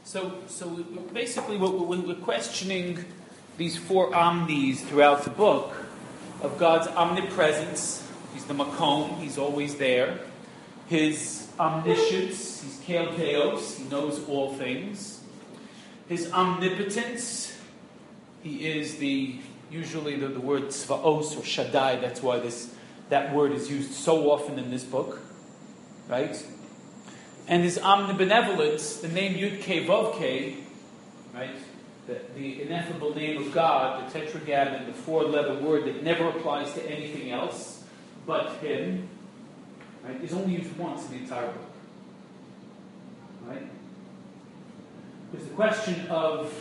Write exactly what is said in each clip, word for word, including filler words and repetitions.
So, so we, basically, we're, we're questioning these four omnis throughout the book of God's omnipresence. He's the makom; He's always there. His omniscience; He's Kel Theos; He knows all things. His omnipotence; He is the usually the, the word tzvaos or shaddai. That's why this that word is used so often in this book, right? And his omnibenevolence, the name Yud Kei Vav Kei, right? The, the ineffable name of God, the tetragrammaton, the four-letter word that never applies to anything else but Him, right? Is only used once in the entire book, right? Because the question of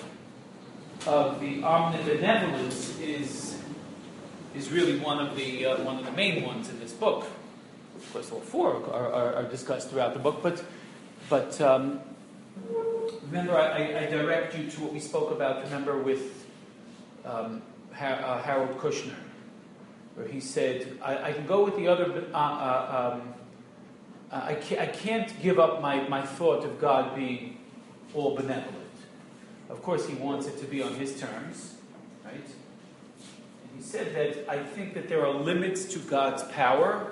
of the omnibenevolence is is really one of the uh, one of the main ones in this book. Of course, all four are, are, are discussed throughout the book, but but um, remember, I, I direct you to what we spoke about. Remember with um, ha- uh, Harold Kushner, where he said, "I, I can go with the other. Uh, uh, um, I can't, I can't give up my, my thought of God being all benevolent. Of course, He wants it to be on His terms, right?" And he said that I think that there are limits to God's power.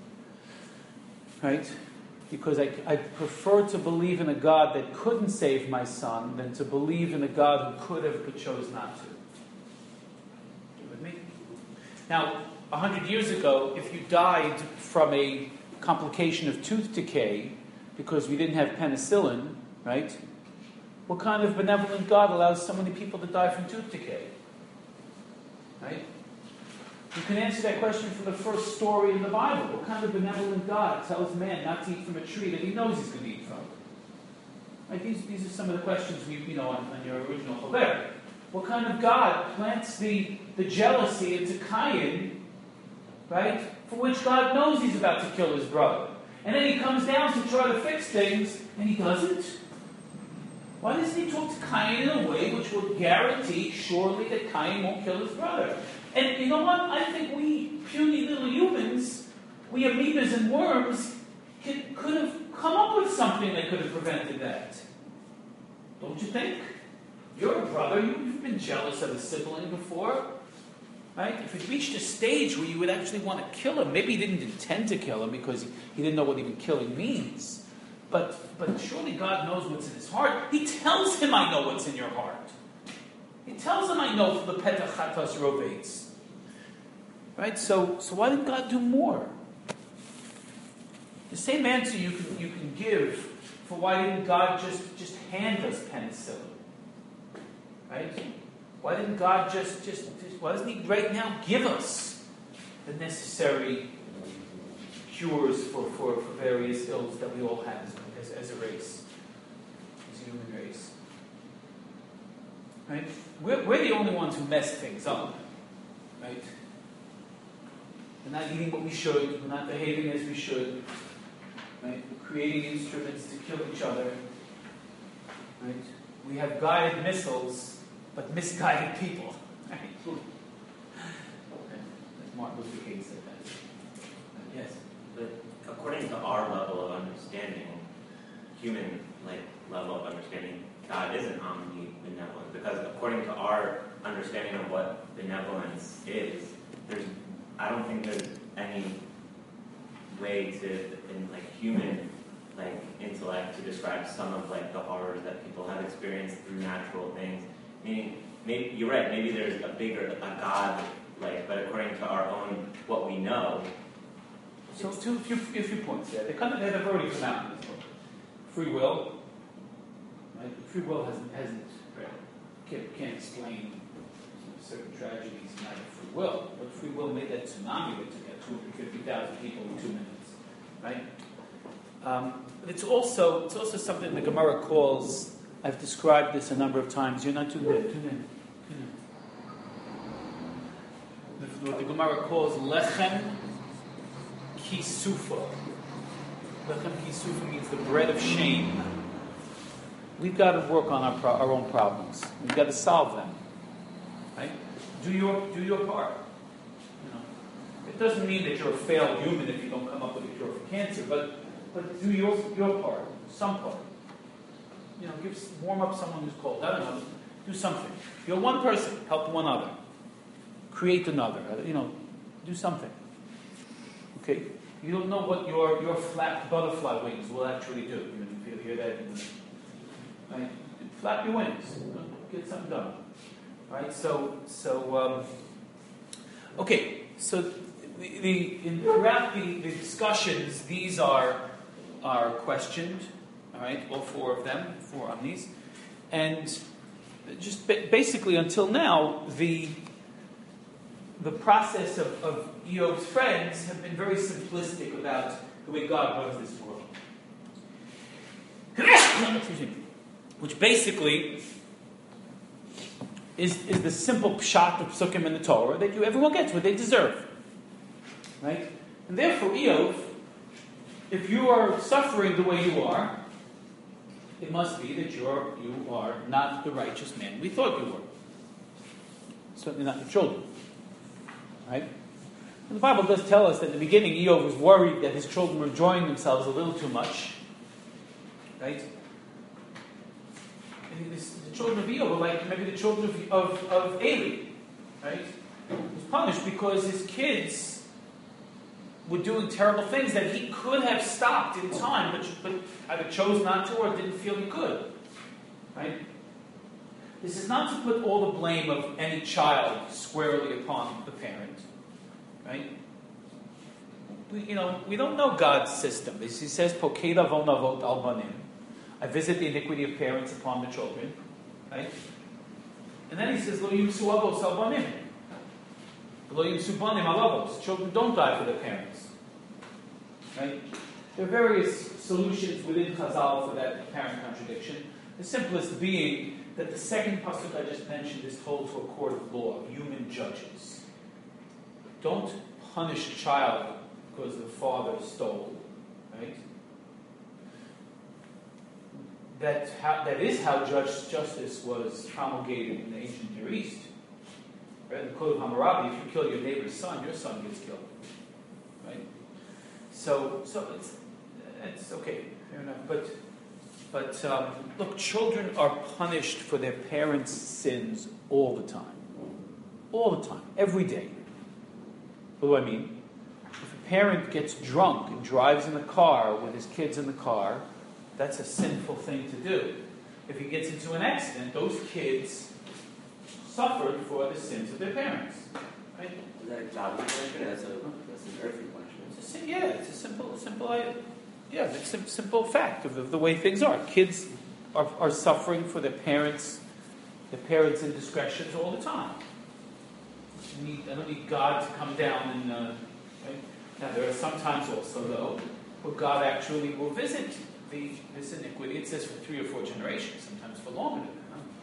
Right? Because I, I prefer to believe in a God that couldn't save my son than to believe in a God who could have but chose not to. You with me? Now, a hundred years ago, if you died from a complication of tooth decay because we didn't have penicillin, right? What kind of benevolent God allows so many people to die from tooth decay? Right? You can answer that question from the first story in the Bible. What kind of benevolent God tells man not to eat from a tree that he knows he's going to eat from? Right? These, these are some of the questions we, you know, on, on your original Chaver. What kind of God plants the, the jealousy into Cain, right, for which God knows he's about to kill his brother? And then he comes down to try to fix things, and he doesn't? Why doesn't he talk to Cain in a way which would guarantee surely that Cain won't kill his brother? And you know what? I think we puny little humans, we amoebas and worms, could, could have come up with something that could have prevented that. Don't you think? You're a brother. You've been jealous of a sibling before. Right? If it reached a stage where you would actually want to kill him, maybe he didn't intend to kill him because he, he didn't know what even killing means. But, but surely God knows what's in his heart. He tells him, I know what's in your heart. He tells him, I know for the petach chatas rovates. Right? So, so why didn't God do more? The same answer you can, you can give for why didn't God just, just hand us penicillin? Right? Why didn't God just, just, just, why doesn't He right now give us the necessary cures for, for, for various ills that we all have as, as a race, as a human race? Right? We're, we're the only ones who mess things up. Right? We're not eating what we should. We're not behaving as we should. Right? We're creating instruments to kill each other. Right? We have guided missiles, but misguided people. Right? As Martin Luther King said that. Yes? But according to our level of understanding, human like level of understanding, God isn't omnibenevolent. Because according to our understanding of what benevolence is, there's I don't think there's any way to, in like human like intellect, to describe some of like the horrors that people have experienced through natural things. Meaning, maybe you're right. Maybe there's a bigger a God, like, but according to our own what we know. So, two few, few, few points there. They kind of have already come out in this book. Free will, right? Free will hasn't hasn't right, can't, can't explain certain tragedies in free will, but free will made that tsunami that took out two hundred fifty thousand people in two minutes, right? Um, but it's also it's also something the Gemara calls. I've described this a number of times. You're not too good. Tune in. Tune in. What the Gemara calls lechem kisufa. Lechem kisufa means the bread of shame. We've got to work on our pro- our own problems. We've got to solve them. Right? Do your do your part. You know, it doesn't mean that you're a failed human if you don't come up with a cure for cancer, but but do your your part, some part. You know, give, warm up someone who's cold. I don't know. Do something. You're one person. Help one other. Create another. You know, do something. Okay? You don't know what your, your flapped butterfly wings will actually do. You know, if you hear that, right? Flap your wings. Get something done. Right? So, so um, okay. So the, the in, throughout the, the discussions, these are are questioned. All right, all four of them, four on these, and just ba- basically until now, the the process of, of Eob's friends have been very simplistic about the way God runs this world. Excuse me. Which basically is, is the simple pshat of psukim in the Torah that you everyone gets what they deserve. Right? And therefore, Eob, if you are suffering the way you are, it must be that you're you are not the righteous man we thought you were. Certainly not your children. Right? And the Bible does tell us that in the beginning Eob was worried that his children were enjoying themselves a little too much. Right? And this, the children of Eob were like maybe the children of, of, of Eli. Right? He was punished because his kids were doing terrible things that he could have stopped in time, but, but either chose not to or didn't feel he could. Right? This is not to put all the blame of any child squarely upon the parent. Right? We, you know, we don't know God's system. He says, Pokeda vonavot al banim. I visit the iniquity of parents upon the children. Right? And then he says, Lo yimsu avos al banim. Lo yimsu banim al avos. Children don't die for their parents. Right? There are various solutions within Chazal for that apparent contradiction. The simplest being that the second pasuk I just mentioned is told to a court of law, human judges. Don't punish a child because the father stole. Right? That, how, that is how judge justice was promulgated in the ancient Near East. Right? In the Code of Hammurabi, if you kill your neighbor's son, your son gets killed. Right? So, so it's it's okay, fair enough. But but um, look, children are punished for their parents' sins all the time, all the time, every day. What do I mean? If a parent gets drunk and drives in the car with his kids in the car, that's a sinful thing to do. If he gets into an accident, those kids suffered for the sins of their parents. Right? Is that a godly punishment? That's, a, that's an earthly punishment. It's a, yeah, it's a simple, simple, yeah, it's a simple fact of the, the way things are. Kids are, are suffering for their parents, their parents' indiscretions all the time. I, need, I don't need God to come down and. Uh, right? Now there are some times also though where God actually will visit the this iniquity. It says for three or four generations, sometimes for longer than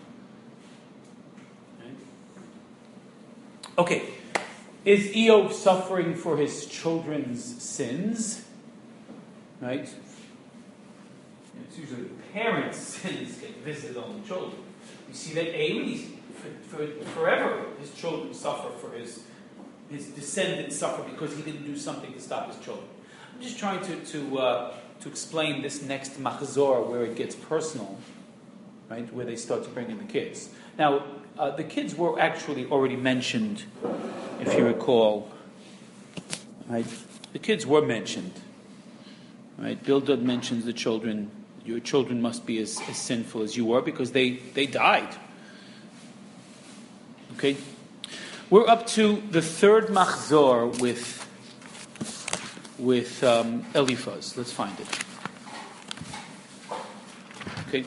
that. Right? Okay. Is Eob suffering for his children's sins? Right? It's usually the parents' sins get visited on the children. You see that Eli, for, for, forever, his children suffer for his his descendants suffer because he didn't do something to stop his children. I'm just trying to to uh, to explain this next machzor where it gets personal, right? Where they start to bring in the kids. Now, uh, the kids were actually already mentioned, if you recall. Right? The kids were mentioned. Right? Bildad mentions the children. Your children must be as, as sinful as you were because they, they died. Okay? We're up to the third machzor with with um, Eliphaz. Let's find it. Okay?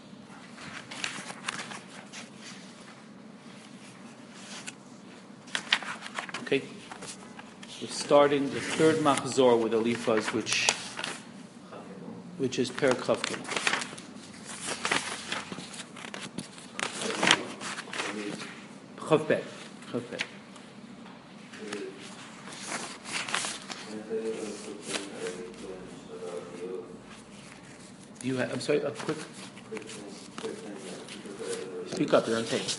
Okay? We're starting the third machzor with Eliphaz, which which is Perek Chav Gimel. Chav Bet. Chav Bet. Do you have, I'm sorry, a quick... Speak up, you're on tape.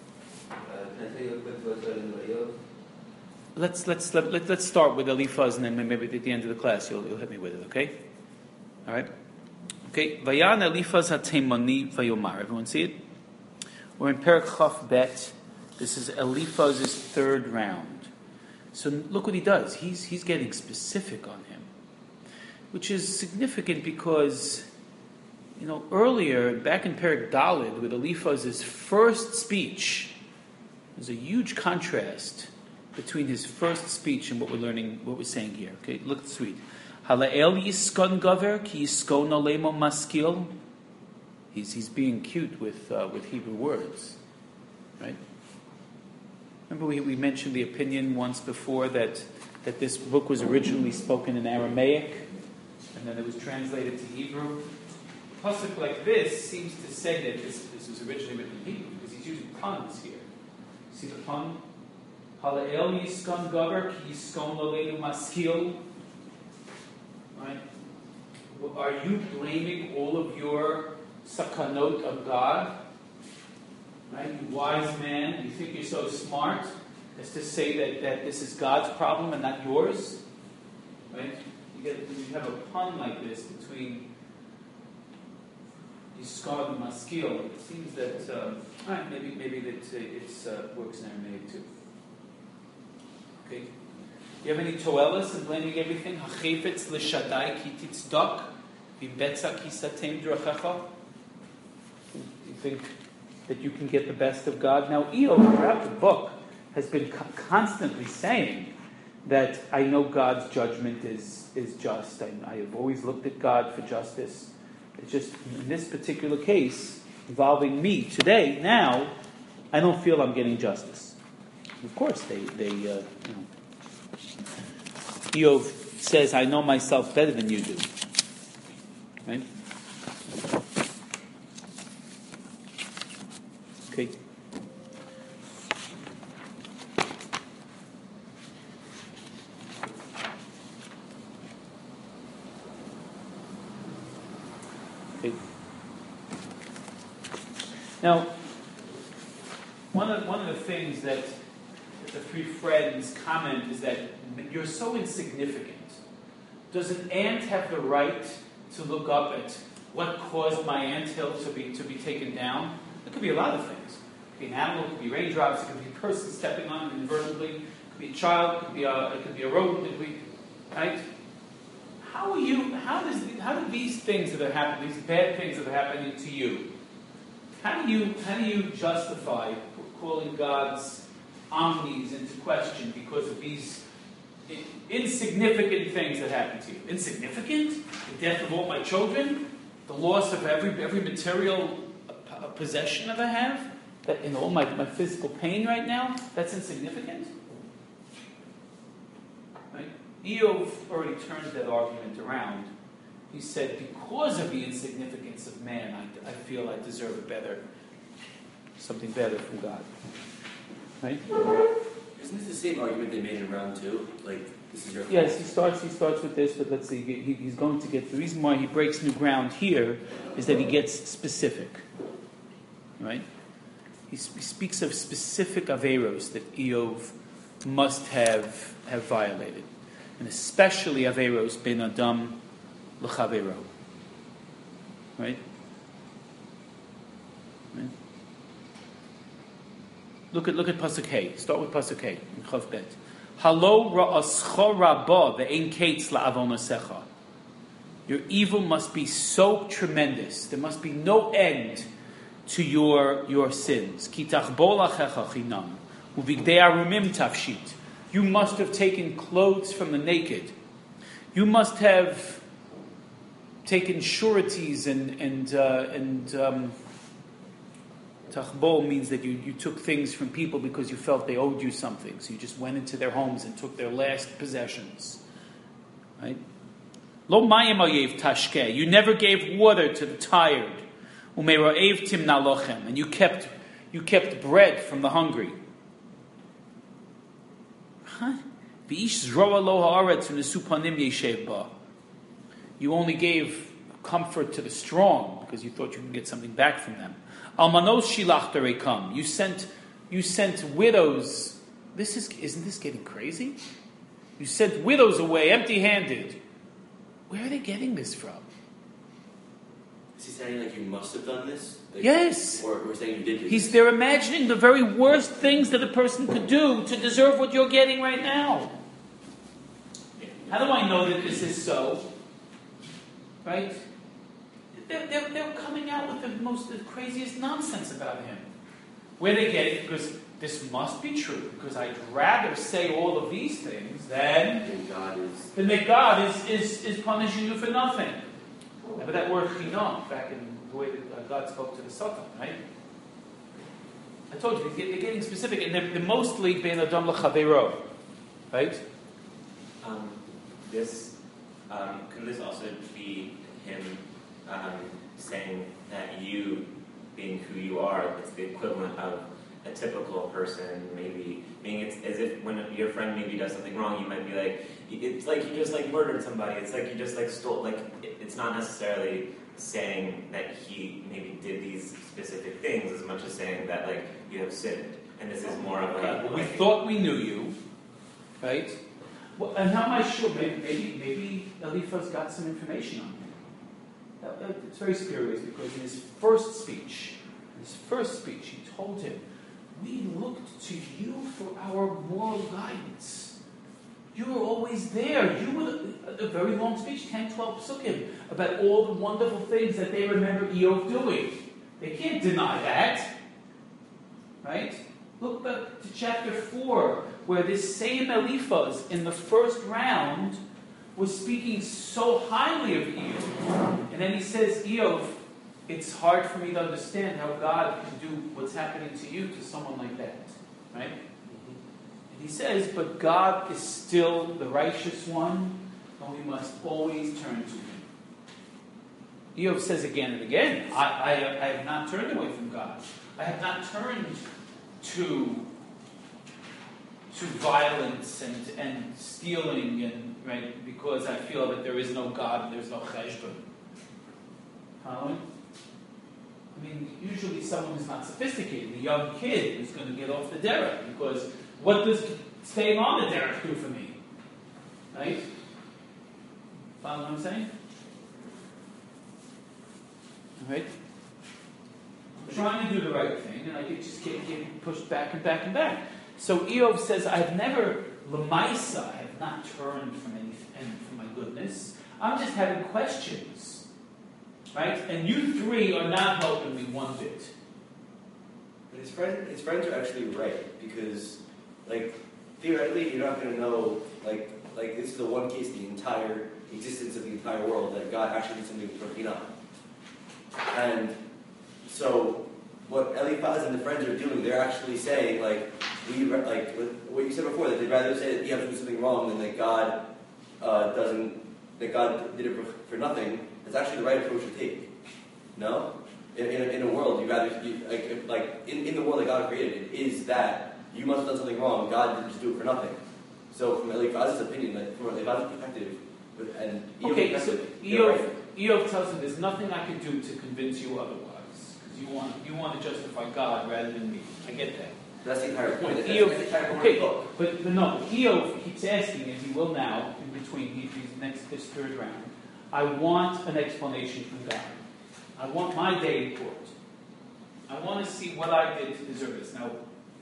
Let's let's let, let, let's start with Eliphaz, and then maybe at the end of the class you'll you'll hit me with it, okay? All right. Okay, Vayan Eliphaz HaTemani Vayomar. Everyone see it? We're in Perek Chaf Bet. This is Eliphaz's third round. So look what he does. He's he's getting specific on him, which is significant because, you know, earlier back in Perek Daled with Eliphaz's first speech, there's a huge contrast between his first speech and what we're learning, what we're saying here. Okay, look at the suite. Halael yiskon gover ki yiskon olemo maskil. He's he's being cute with uh, with Hebrew words, right? Remember we, we mentioned the opinion once before that that this book was originally spoken in Aramaic and then it was translated to Hebrew. A pasuk like this seems to say that this, this was originally written in Hebrew because he's using puns here. See the pun? Halael yiskon gover ki yiskon olemo maskil. Right? Are you blaming all of your sakanot of God? Right? You wise man, you think you're so smart as to say that, that this is God's problem and not yours? Right? You, get, you have a pun like this between Yiskar and Maskil. It seems that uh, all right, maybe maybe that uh, it uh, works in Aramaic too. Okay. Do you have any toelas and blaming everything? Hachefetz l'shadai ki titzdok v'betza ki satem drachecha. You think that you can get the best of God? Now, Eo, throughout the book, has been co- constantly saying that I know God's judgment is, is just. I, I have always looked at God for justice. It's just, in this particular case, involving me today, now, I don't feel I'm getting justice. Of course, they, they uh, you know, Eov says, I know myself better than you do. Right? Okay. Okay. Now, one of one of the things that the three friends comment is that you're so insignificant. Does an ant have the right to look up at what caused my anthill to be to be taken down? It could be a lot of things. It could be an animal, it could be raindrops, it could be a person stepping on it inadvertently, it could be a child, it could be a, it could be a rodent, it could be, right? How are you, how does how do these things that are happening, these bad things that are happening to you, how do you how do you justify calling God's omnis into question because of these insignificant things that happen to you? Insignificant? The death of all my children? The loss of every every material possession that I have? That in all my, my physical pain right now? That's insignificant? Right? Eov already turned that argument around. He said, because of the insignificance of man, I, I feel I deserve a better, something better from God. Right? Isn't this the same argument they made in round two? Like, this is your fault? Yes, he starts. He starts with this, but let's see. He, he's going to get the reason why he breaks new ground here is that he gets specific. Right? He, he speaks of specific averos that Eov must have have violated, and especially averos ben adam l'chavero. Right? Right? Look at look at pasuk Hey. Start with pasuk Hey in Chav Bet. Halo ra'ascha rabba ve'ein kates la'avonosecha. Your evil must be so tremendous. There must be no end to your your sins. Ki tachbol achecha chinam uvigdei arumim tafshit. You must have taken clothes from the naked. You must have taken sureties and and uh, and. Um, Tachbol means that you, you took things from people because you felt they owed you something. So you just went into their homes and took their last possessions. Right? Lo mayim oyev tashke. You never gave water to the tired. Umeroev timna lochem. And you kept you kept bread from the hungry. V'ish zroa lo haaretz u'nesupanim yeshev ba. You only gave comfort to the strong because you thought you could get something back from them. Almanos shilachta rekam. You sent, you sent widows. This is, isn't this getting crazy? You sent widows away empty-handed. Where are they getting this from? Is he saying like you must have done this? Like, Yes. Or we're saying you did do He's this? they're imagining the very worst things that a person could do to deserve what you're getting right now. How do I know that this is so? Right? They're, they're, they're coming out with the most the craziest nonsense about him. Where they get it, because this must be true, because I'd rather say all of these things than, And God is. than that God is, is, is punishing you for nothing. Remember that word chinam back in the way that uh, God spoke to the Satan, right? I told you, they're getting specific, and they're, they're mostly ben adam l'chaveiro, right? Um, this um, can this also be him um, saying that you, being who you are, it's the equivalent of a typical person, maybe being it's as if when your friend maybe does something wrong, you might be like, it's like you just like murdered somebody. It's like you just like stole. Like it, it's not necessarily saying that he maybe did these specific things as much as saying that like you have sinned, and this is more of Okay, a. well, we like, thought we knew you, right? Well, and how am I sure? Maybe, maybe, maybe Eliphaz got some information on him. That- that- It's very spurious because in his first speech, in his first speech, he told him, "We looked to you for our moral guidance. You were always there. You were the, a very long speech, ten, twelve psukim, about all the wonderful things that they remember Eov doing. They can't deny that, right? Look back to chapter four, where this same Eliphaz in the first round was speaking so highly of Eov, and then he says, Eov, it's hard for me to understand how God can do what's happening to you to someone like that, right? And he says, but God is still the righteous one, and we must always turn to him. Eov says again and again, I, I, I have not turned away from God. I have not turned to, to violence and, and stealing, and right, because I feel that there is no God and there's no cheshbon. Following? I mean, usually someone who's not sophisticated, a young kid, is going to get off the derech, because what does staying on the derech do for me? Right? Follow what I'm saying? Right? I'm trying to do the right thing, and I get, just get, get pushed back and back and back. So Eov says, I've never, Lamaisa, I have not turned from anything, from my goodness. I'm just having questions. Right? And you three are not helping me one bit. But his friend, his friends are actually right, because, like, theoretically, you're not going to know, like, like this is the one case in the entire existence of the entire world that God actually did something for Enoch. And so, what Eliphaz and the friends are doing, they're actually saying, like, we, like, what you said before, that they'd rather say that you have to do something wrong than that God uh, doesn't, that God did it for, for nothing. It's actually the right approach to take. No? In, in, a, in a world, you rather, you, like, if, like in, in the world that God created, it is that you must have done something wrong. God didn't just do it for nothing. So, from Eliphaz's opinion, like, from Eliphaz's perspective, and Eov's Okay, so perspective, they're right. Eov, Eov tells him there's nothing I can do to convince you otherwise. Because you want, you want to justify God rather than me. I get that. That's the entire point. That's, Eov, that's the entire point okay, of the book. but, but no, Eov keeps asking, and he will now, in between he, he's next this third round, I want an explanation from God. I want my day in court. I want to see what I did to deserve this. Now,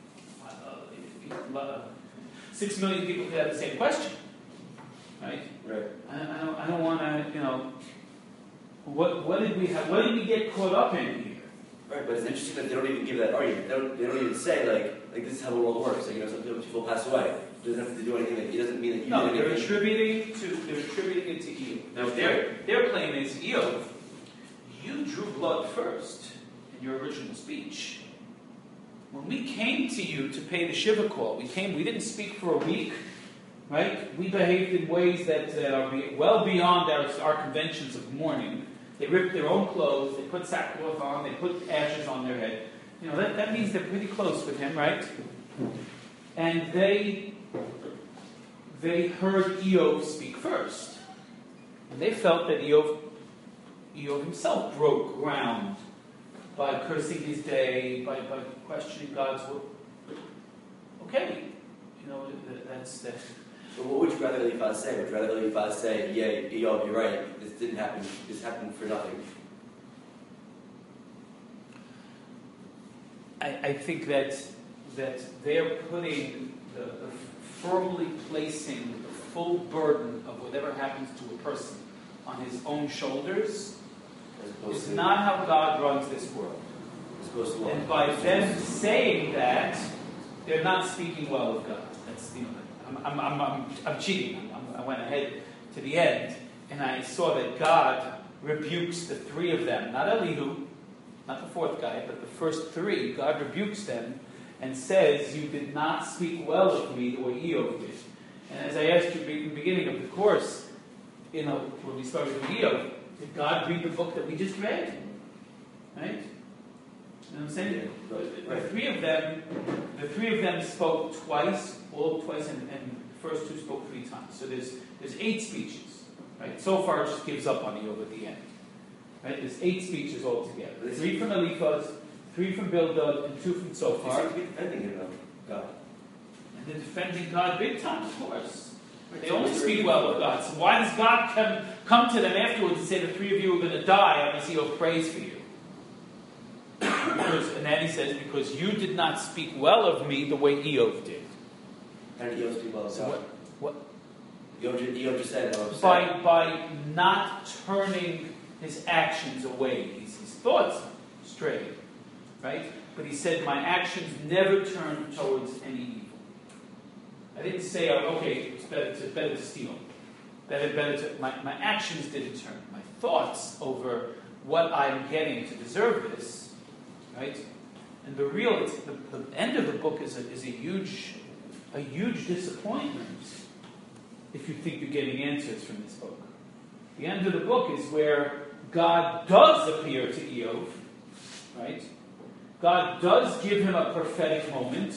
uh, uh, six million people could have the same question, right? Right. I, I don't, I don't want to, you know, what what did we have? What did we get caught up in here? Right, but it's interesting that they don't even give that argument. They don't, they don't even say, like, like this is how the world works. Like, you know, some people pass away. It doesn't have to do anything. That, it doesn't mean that you No, did they're anything. attributing to they're attributing it to Eov. Now their their claim is Eov, you drew blood first in your original speech. When we came to you to pay the shiva call, we came. We didn't speak for a week, right? We behaved in ways that uh, are be, well beyond our, our conventions of mourning. They ripped their own clothes. They put sackcloth on. They put ashes on their head. You know that, that means they're pretty close with him, right? And they they heard Eov speak first, and they felt that Eov Eov himself broke ground by cursing his day, by, by questioning God's word. Okay, you know that, that's that. So what would you rather Eliphaz say? Would you rather Eliphaz say, yeah, Eov, you're right, this didn't happen, this happened for nothing? I, I think that that they're putting the, the firmly placing the full burden of whatever happens to a person on his own shoulders is not how God runs this world. And by them saying that, they're not speaking well of God. That's, you know, I'm, I'm, I'm, I'm, I'm cheating. I'm, I went ahead to the end, and I saw that God rebukes the three of them, not Elihu, not the fourth guy, but the first three. God rebukes them and says, "You did not speak well of me the way Eov did." And as I asked you in the beginning of the course, you know, when we started with Eov, did God read the book that we just read? Right? You know what I'm saying? The, the three of them, the three of them spoke twice, all twice, and, and the first two spoke three times. So there's there's eight speeches. Right? So far, it just gives up on Eov at the end. Right? There's eight speeches altogether. Three from Eliphaz, three from Bildad, and two from Zophar. They seem to be defending him, though, God. And they're defending God big time, of course. They only speak well of God. So why does God come, come to them afterwards and say the three of you are going to die unless Eov prays for you? Because, and then he says, because you did not speak well of me the way Eov did. How did Eov speak well of So God? what? What? Eov just, Eov just said, oh, By, by not turning his actions away, his, his thoughts straight, right? But he said, my actions never turn towards any evil. I didn't say, oh, okay, it's better to, better to steal. Better, better to, my, my actions didn't turn. My thoughts over what I'm getting to deserve this, right? And the real, it's, the, the end of the book is a, is a huge, a huge disappointment if you think you're getting answers from this book. The end of the book is where God does appear to Eov, right? God does give him a prophetic moment.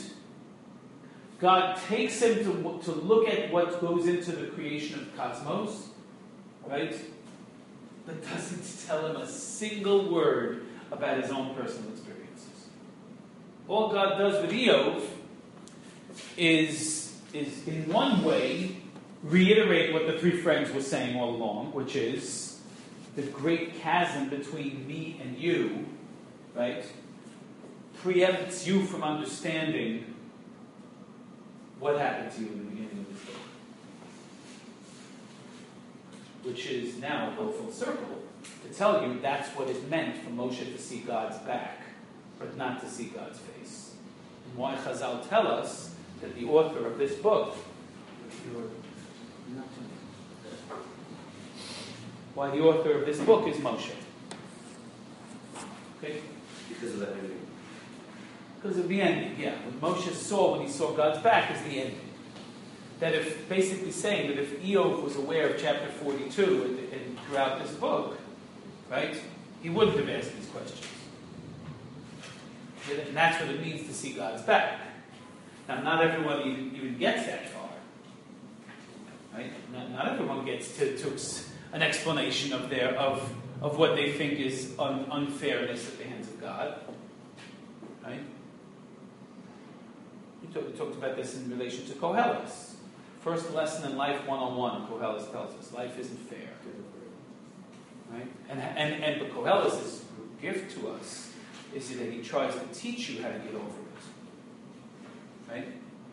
God takes him to, to look at what goes into the creation of the cosmos, right? But doesn't tell him a single word about his own personal experiences. All God does with Eov is, is in one way, reiterate what the three friends were saying all along, which is the great chasm between me and you, right, preempts you from understanding what happened to you in the beginning of this book. Which is now go full circle to tell you that's what it meant for Moshe to see God's back, but not to see God's face. And why Chazal tell us that the author of this book, why the author of this book is Moshe. Okay? Because of that ending. Because of the ending, yeah. What Moshe saw when he saw God's back is the ending. That if, basically saying that if Eov was aware of chapter forty-two and, and throughout this book, right, he wouldn't have asked these questions. And that's what it means to see God's back. Now, not everyone even, even gets that far. Right? Not, not everyone gets to, to an explanation of their of of what they think is un, unfairness at the hands of God. Right? We, talk, we talked about this in relation to Koheles. First lesson in life one oh one, Koheles tells us, life isn't fair. Right? And and and but Koheles' gift to us is that he tries to teach you how to get over it. Right?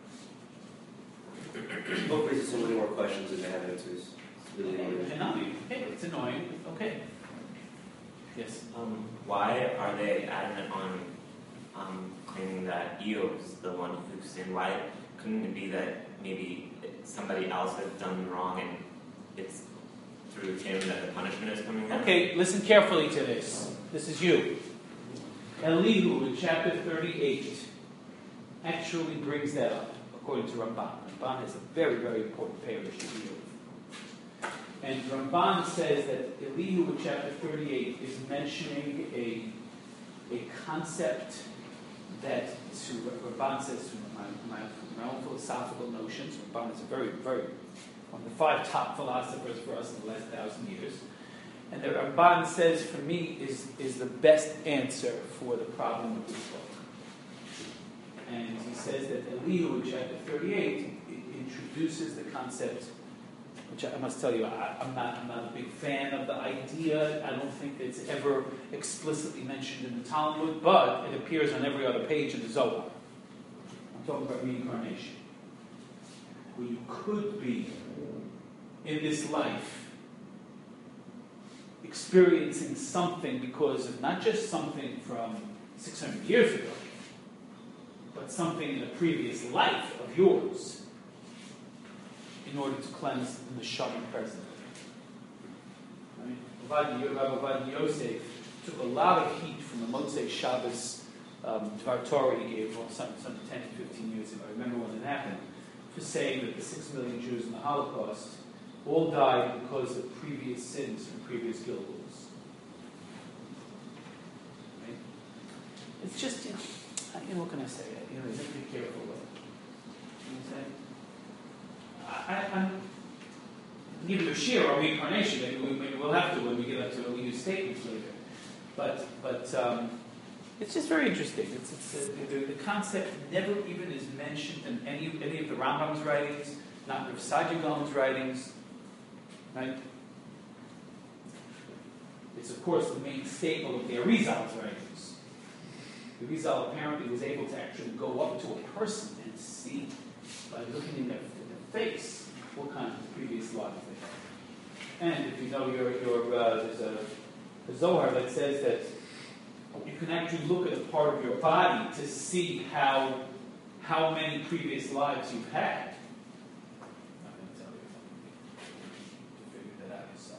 The book raises so many more questions than they have answers. It's really annoying. Okay, it's annoying. Okay. Yes. Um, why are they adamant on um, claiming that Eov's the one who sinned? Why couldn't it be that maybe somebody else has done wrong and it's through him that the punishment is coming down? Okay, listen carefully to this. This is you. Elihu in chapter thirty-eight actually brings that up, according to Ramban. Ramban is a very, very important parish to Eov. And Ramban says that Elihu in chapter thirty-eight is mentioning a, a concept that, to, Ramban says, to my, my, my own philosophical notions, Ramban is a very, very, one of the five top philosophers for us in the last thousand years. And the Ramban says, for me, is, is the best answer for the problem of this book. And he says that Elihu in chapter thirty-eight introduces the concept which I must tell you, I, I'm not I'm not a big fan of the idea. I don't think it's ever explicitly mentioned in the Talmud, but it appears on every other page in the Zohar. I'm talking about reincarnation, where you could be in this life experiencing something because of not just something from six hundred years ago, but something in a previous life of yours, in order to cleanse the neshama present. Rabbi Ovadia Yosef took a lot of heat from the Motzei Shabbos um, Dvar Torah he gave well, some, some ten to fifteen years ago. I remember when it happened, for saying that the six million Jews in the Holocaust all died because of previous sins and previous guilt. Right? It's just, you know, you know, what can I say? You know, you have to be careful with it. You know what I'm saying? I, I'm giving a share or reincarnation. Maybe, we, maybe we'll have to when we get up to we use statements later. But but um, it's just very interesting. It's, it's uh, the, the concept never even is mentioned in any any of the Rambam's writings, not in Rav Saadia Gaon's writings, right? It's of course the main staple of the Arizal's writings. The Arizal apparently was able to actually go up to a person and see by looking in their, in their face what kind of previous life they had. And if you know your your uh, there's a, a Zohar that says that you can actually look at a part of your body to see how how many previous lives you've had. I'm not going to tell you to figure that out yourself.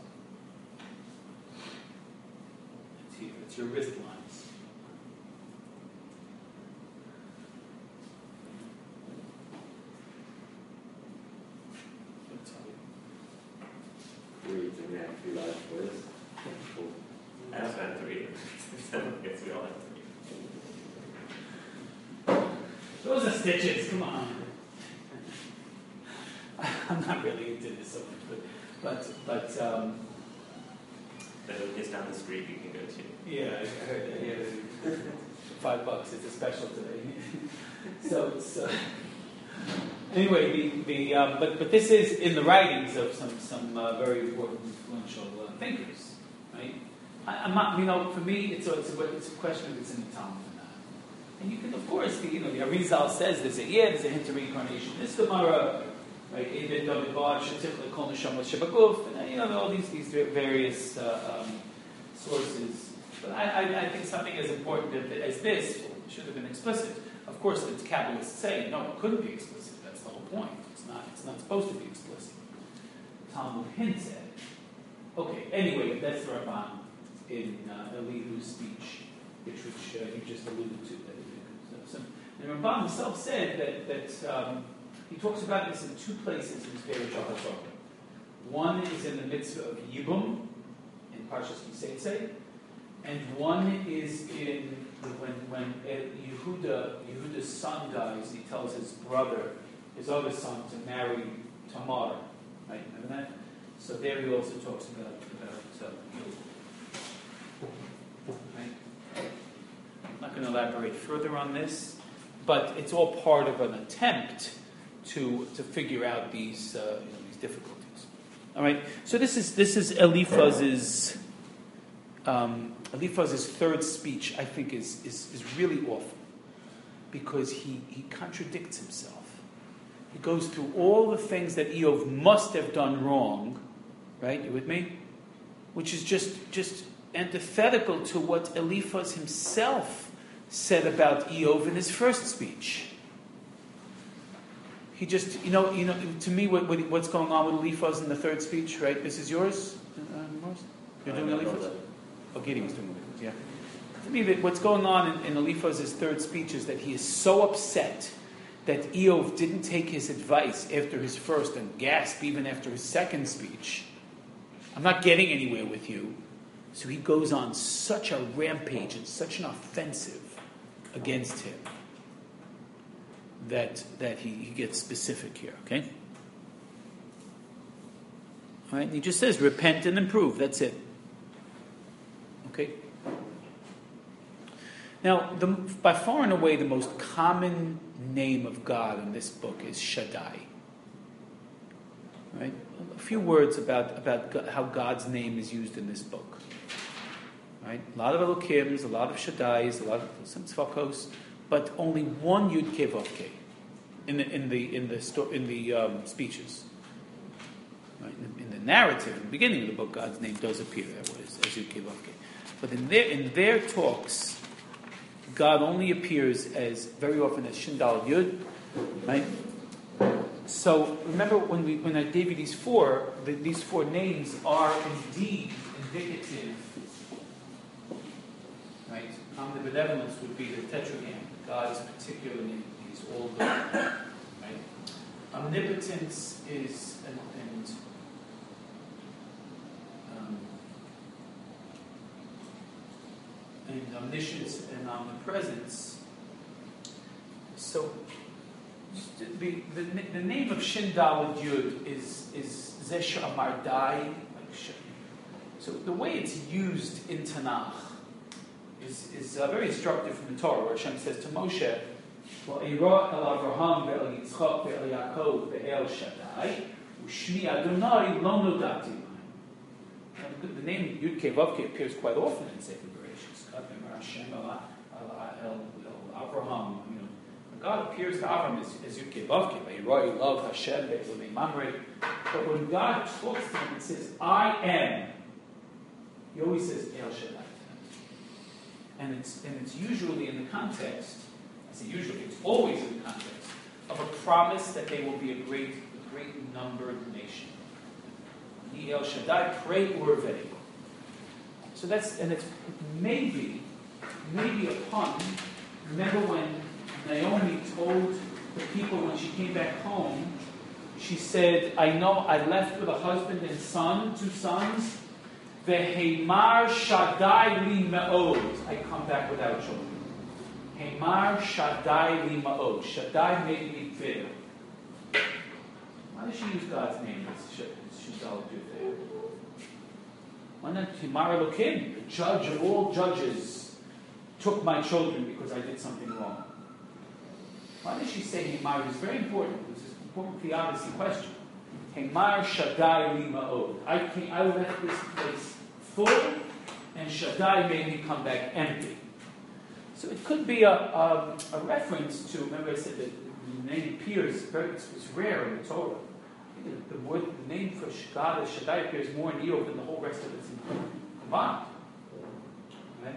It's here. It's your wrist lines. Reads and have three lives for this. Cool. I also had three. So I guess we all have three. Those are stitches, come on. I'm not really into this so much, but, but, but um, But it's down the street you can go to. yeah, I heard that, yeah. Five bucks, it's a special today. so, so, anyway, the, the um, but, but this is in the writings of some, some uh, very important, influential uh, thinkers, right? I, I'm not, you know, for me, it's a, it's a, it's a question if it's in the Talmud or not. And you can, of course, the, you know, the Arizal says there's a, yeah, there's a hint of reincarnation. This Gemara, right, Eben David Bar, Shetikla, Kol Neshama, Shebaguf, and, you know, all these, these various uh, um, sources. But I, I, I think something as important as this should have been explicit. Of course, the Kabbalists say, no, it couldn't be explicit. That's the whole point. It's not, it's not supposed to be explicit. The Talmud hints at it. Okay, anyway, that's the Ramban in uh, Elihu's speech, which, which uh, you just alluded to. That so, and Ramban himself said that, that um, he talks about this in two places in his Perek Torah. One is in the mitzvah of Yibum, in Parshas Kiseitze, and one is in the, when when Yehuda, Yehuda's son dies, he tells his brother, his other son, to marry Tamar. Right? Remember that? So there he also talks about about uh, right? I'm not going to elaborate further on this, but it's all part of an attempt to to figure out these uh, you know, these difficulties. All right. So this is this is Eliphaz's. Um, Eliphaz's third speech, I think, is, is, is really awful because he, he contradicts himself. He goes through all the things that Eov must have done wrong, right? You with me? Which is just, just antithetical to what Eliphaz himself said about Eov in his first speech. He just, you know, you know. To me, what, what, what's going on with Eliphaz in the third speech, right? This is yours, uh, Morris? You're doing Eliphaz? Oh, Gideon's doing it, yeah. To me, that what's going on in, in Eliphaz's third speech is that he is so upset that Eov didn't take his advice after his first and gasp even after his second speech. I'm not getting anywhere with you. So he goes on such a rampage and such an offensive against him that that he, he gets specific here, okay? All right, and he just says, repent and improve. That's it. Okay. Now, the, by far and away, the most common name of God in this book is Shaddai. Right? few words about, about Go- how God's name is used in this book. Right? A lot of Elokims, a lot of Shaddais, a lot of some Tzvakos, but only one Yud Kei Vav Kei in the in the in the sto- in the um, speeches. Right? In, the, in the narrative, in the beginning of the book, God's name does appear that way as, as Yud Kei Vav Kei. But in their in their talks, God only appears as very often as Shin Dal Yud, right? So remember when we when I gave you these four, the, these four names are indeed indicative, right? Omnibenevolence would be the tetragram. God is particular in these all good, right? Omnipotence is and, and um, and omniscience and omnipresence. So. The, the, the name of Shin Daled Yud is is Zesh Amar Dai. So the way it's used in Tanakh is is uh, very instructive from the Torah, where Hashem says to Moshe, "Va'ira el Avraham ve'el Yitzchak ve'el Yaakov ve'el Shaddai u'shmi Adonai lo nodati." The name Yud Kei Vav Kei appears quite often in Sefer Bereshis. Hashem el Avraham. God appears to Avram as, as Yud Kei Vav Kei, Vayirah love Hashem ve'Elonei Mamre. But when God talks to him and says, "I am," he always says El Shaddai. And it's and it's usually in the context. I say usually, it's always in the context of a promise that they will be a great, a great numbered nation. He El Shaddai, pray Urvei. So that's and it's maybe maybe a pun. Remember when Naomi told the people when she came back home, she said, I know I left with a husband and son, two sons. Ve'heimar Shaddai li me'od. I come back without children. Heimar Shaddai li me'od. Shaddai made me bitter. Why does she use God's name as Shaddai there? Why not Heimar Elokim, the judge of all judges, took my children because I did something wrong? Why does she say Heimar? It's very important. It's an important theodicy question. Heimar Shaddai li ma'od. I came, I left this place full, and Shaddai made me come back empty. So it could be a, a, a reference to, remember I said that the name appears, very, it's, it's rare in the Torah. The, the, word, the name for God as Shaddai appears more in Eob than the whole rest of it combined. Right?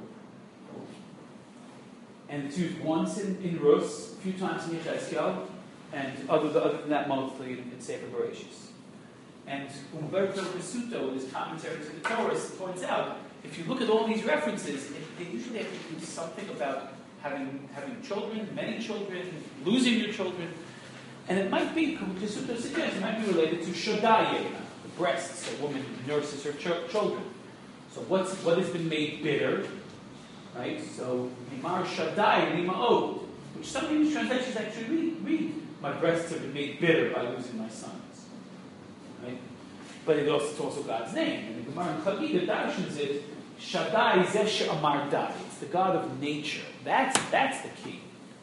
And it's used once in, in Rus, a few times in Yechezkel, and other, other than that, mostly in, in Sefer Bereshis. And Umberto Pisuto, in his commentary to the Torah, points out, if you look at all these references, it, they usually have to do something about having having children, many children, losing your children. And it might be, Pisuto suggests, it might be related to Shaddai, the breasts, a woman nurses her ch- children. So what's what has been made bitter? Right? So, Himar Shaddai Lima'od, which some English translations actually read, read, my breasts have been made bitter by losing my sons. Right? But it also, it's also God's name. And the Gemara in Chagiga darshans it, Shaddai Zesh Amar Dai. It's the God of nature. That's, that's the key.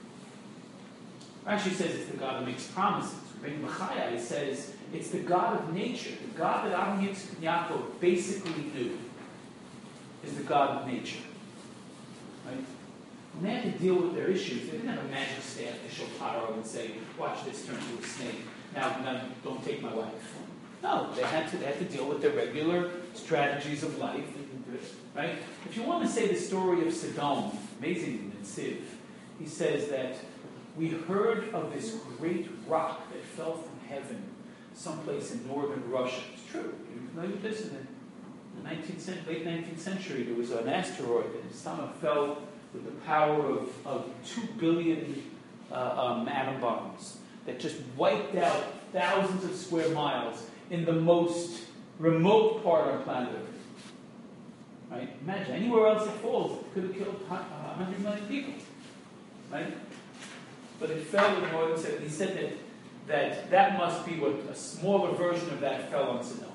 Rashi says it's the God who makes promises. Rabbeinu Bachaya says it's the God of nature. The God that Avraham, Yitzchak, and Yaakov basically knew is the God of nature. Right? When they had to deal with their issues, they didn't have a magic staff to show Paro and say, watch this turn into a snake. Now, now don't take my wife. No, they had to they had to deal with their regular strategies of life. Right? If you want to say the story of Sodom, amazing in Siv, he says that we heard of this great rock that fell from heaven someplace in northern Russia. It's true. You know this in the nineteenth century, late nineteenth century, there was an asteroid that somehow fell with the power of, of two billion uh, um, atom bombs that just wiped out thousands of square miles in the most remote part of planet Earth. Right? Imagine, anywhere else it falls, it could have killed one hundred million people. Right? But it fell in northern Syria. He said that, that that must be what a smaller version of that fell on Sodom.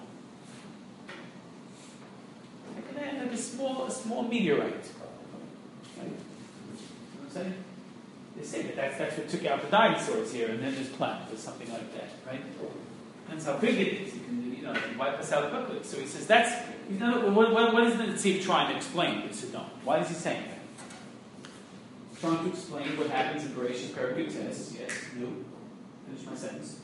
Like a small, a small meteorite. Right? You know what I'm saying? They say that that's, that's what took out the dinosaurs here, and then there's planet or something like that, right? Depends how big it is. You can, you know, wipe us out quickly. So he says that's. You know, what, what, what is the Netziv trying to explain with Sodom? Why is he saying that? He's trying to explain what happens in Bereshit Perek Yutes. Yes, you. Finish my sentence.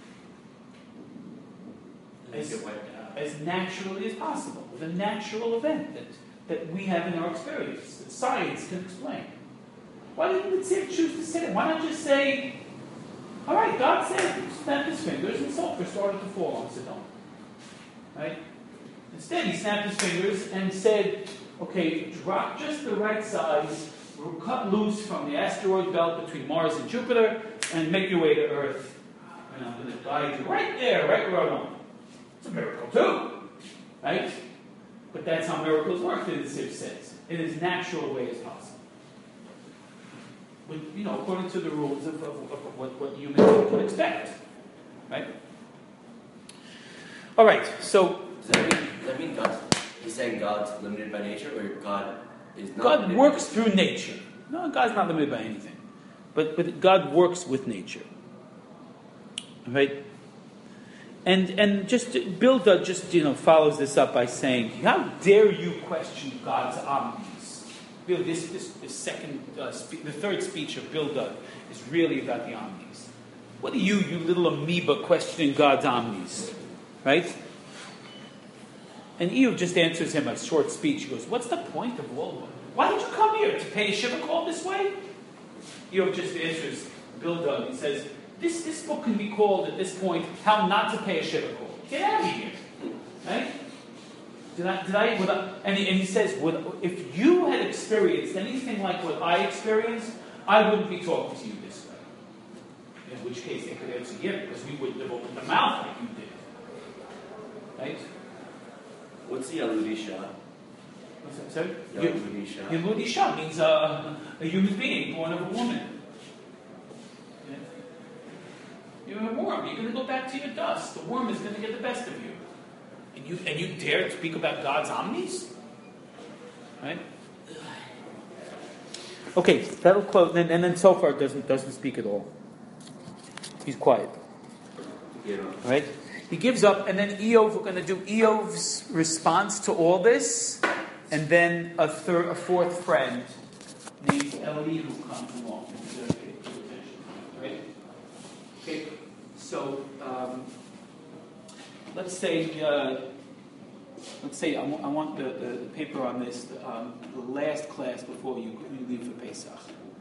As, as naturally as possible, with a natural event that, that we have in our experience, that science can explain. Why didn't the Netziv choose to say that? Why not just say, all right, God said, snap his fingers and sulfur started to fall on Sodom. Right? Instead, he snapped his fingers and said, okay, drop just the right size, cut loose from the asteroid belt between Mars and Jupiter, and make your way to Earth. And I'm going to guide you right there, right where I want. It's a miracle too, right? But that's how miracles work, the Netziv says, in as natural a way as possible. But, you know, according to the rules of, of, of what, what humans would expect, right? All right, so... Does that mean, does that mean God's, he's saying God's limited by nature, or God is not God limited? works through nature. No, God's not limited by anything. But, but God works with nature. Right? And and just Bildad just you know follows this up by saying, "How dare you question God's omnis?" Really, this this, this second, uh, spe- the third speech of Bildad is really about the omnis. What are you, you little amoeba, questioning God's omnis? Right? And Eeyov just answers him a short speech. He goes, "What's the point of all of it? Why did you come here to pay a shiva call this way?" Eeyov just answers Bildad. He says, This this book can be called at this point "How Not to Pay a Shiva Call." Get out of here, right? Did I? Did I? Would I and, he, and he says, would, if you had experienced anything like what I experienced, I wouldn't be talking to you this way. In which case, they could answer, yeah, because we wouldn't have opened the mouth like you did, right? What's the Yaludi Shah? What's that, sir? Yaludi Shah. Yaludi Shah means uh, a human being born of a woman. You're a worm. You're going to go back to your dust. The worm is going to get the best of you. And you and you dare to speak about God's omnis? Right? Okay, that'll close. And, and then so far doesn't doesn't speak at all. He's quiet. Yeah. Right? He gives up, and then Eeyov, we're going to do Eeyov's response to all this, and then a third, a fourth friend named Elihu comes along. Right? Okay, so um, let's say uh, let's say I, w- I want the, the, the paper on this um, the last class before you, you leave for Pesach.